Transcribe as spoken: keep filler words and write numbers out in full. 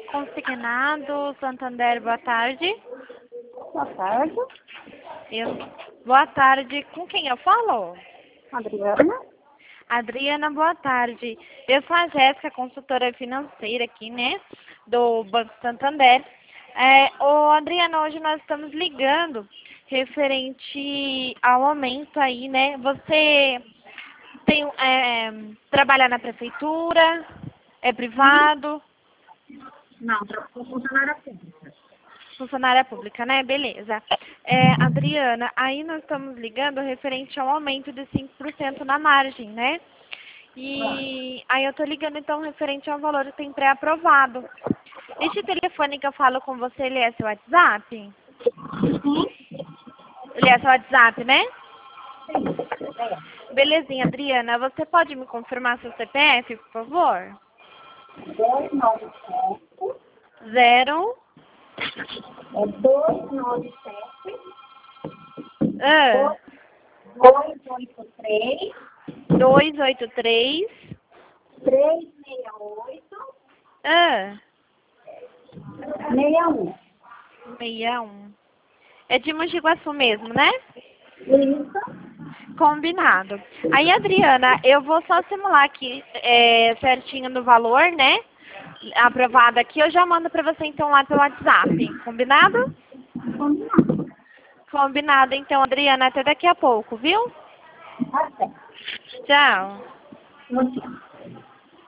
Consignado, Santander, boa tarde. Boa tarde, Eu... Boa tarde, com quem eu falo? Adriana. Adriana, boa tarde. Eu sou a Jéssica, consultora financeira aqui, né, do Banco Santander. É, ô, Adriana, hoje nós estamos ligando referente ao aumento aí, né? Você tem, é, trabalha na prefeitura, é privado? Não, tra- sou funcionária pública. Funcionária pública, né? Beleza. É, Adriana, aí nós estamos ligando referente ao aumento de cinco por cento na margem, né? E aí eu tô ligando então referente ao valor que tem pré-aprovado. Este telefone que eu falo com você, ele é seu WhatsApp? Ele é seu WhatsApp, né? Belezinha, Adriana. Você pode me confirmar seu C P F, por favor? dois nove sete, Zero. é dois nove sete, Ah, dois oito três, dois oito três. três seis oito, Ah, seis um. seis um. É de Mogi Guaçu mesmo, né? Isso. Combinado. Aí, Adriana, eu vou só simular aqui é, certinho no valor, né? Aprovado aqui, eu já mando pra você então lá pelo WhatsApp. Combinado? Combinado. Combinado, então, Adriana. Até daqui a pouco, viu? Tá certo. Tchau. Tchau.